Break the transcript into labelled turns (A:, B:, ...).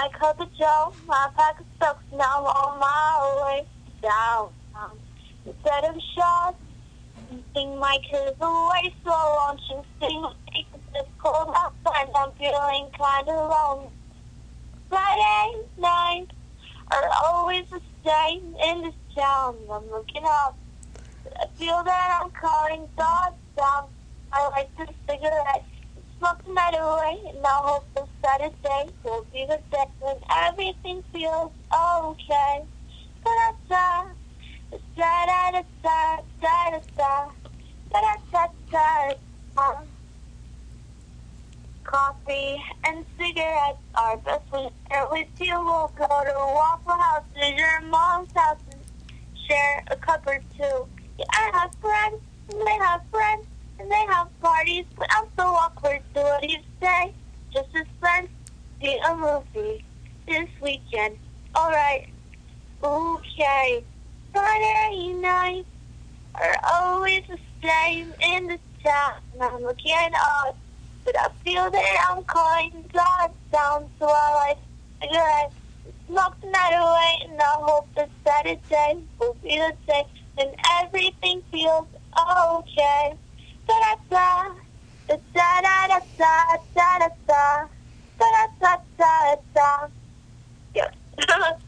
A: my cup of joe, my pack of sucks, now I'm on my way down. Instead of shots, sing my kids away, so won't you sing? It's cold outside, I'm feeling kind of lonely. Friday nights are always the same in this town. I'm looking up, I feel that I'm calling thoughts down. I like this cigarette, smoke the night away, and I hope the Saturday will be the day when everything feels okay. Da-da-da, da-da-da-da, da-da-da, da-da-da-da. Coffee and cigarettes are best when they're with you. We'll go to Waffle House or your mom's house and share a cup or two. Yeah, I have friends, and they have friends, and they have parties, but I'm so awkward, so what do you say? Just as friends, see a movie this weekend. Alright, okay. Friday nights are always the same in the town. I'm looking up, but I feel that I'm calling God down, so I like cigarettes, smoke the night away, and I hope the Saturday will be the day when everything feels okay. Da da da da da da da da da da da da da da. Yeah.